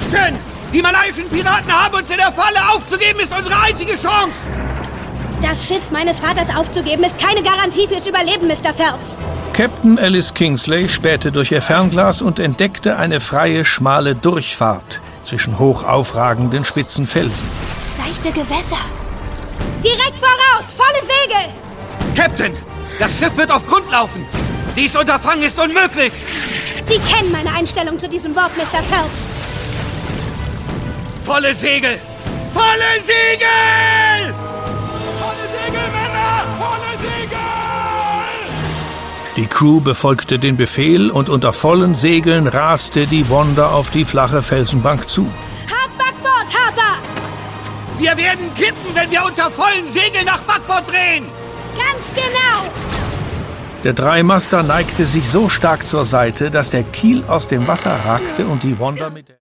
Captain! Die malaiischen Piraten haben uns in der Falle. Aufzugeben ist unsere einzige Chance. Das Schiff meines Vaters aufzugeben ist keine Garantie fürs Überleben, Mr. Phelps. Captain Alice Kingsley spähte durch ihr Fernglas und entdeckte eine freie, schmale Durchfahrt zwischen hoch aufragenden spitzen Felsen. Seichte Gewässer. Direkt voraus! Volle Segel! Captain! Das Schiff wird auf Grund laufen. Dies Unterfangen ist unmöglich. Sie kennen meine Einstellung zu diesem Wort, Mr. Phelps. Volle Segel! Volle Segel! Volle Segel, Männer! Volle Segel! Die Crew befolgte den Befehl und unter vollen Segeln raste die Wanda auf die flache Felsenbank zu. Hab Backbord, Harper! Wir werden kippen, wenn wir unter vollen Segeln nach Backbord drehen! Ganz genau! Der Dreimaster neigte sich so stark zur Seite, dass der Kiel aus dem Wasser ragte und die Wanda mit der